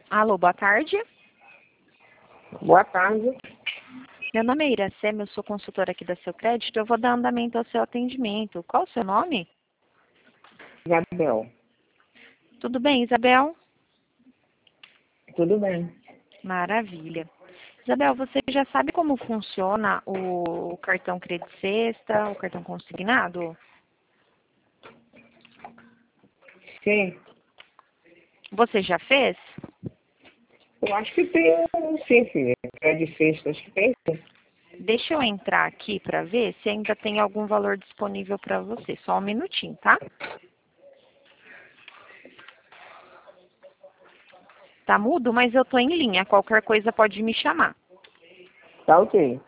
Alô, boa tarde. Boa tarde, Meu nome é Iracema, eu sou consultora aqui da Seu Crédito. Eu vou dar andamento ao seu atendimento. Qual o seu nome? Isabel. Tudo bem, Isabel? Tudo bem? Maravilha. Isabel, você já sabe como funciona o cartão Credit Sexta, o cartão consignado? Sim. Você já fez? Eu acho que tem, sim, filha. É de sexta, acho que tem. Sim. Deixa eu entrar aqui para ver se ainda tem algum valor disponível para você. Só um minutinho, tá? Tá mudo, mas eu tô em linha. Qualquer coisa pode me chamar. Tá ok.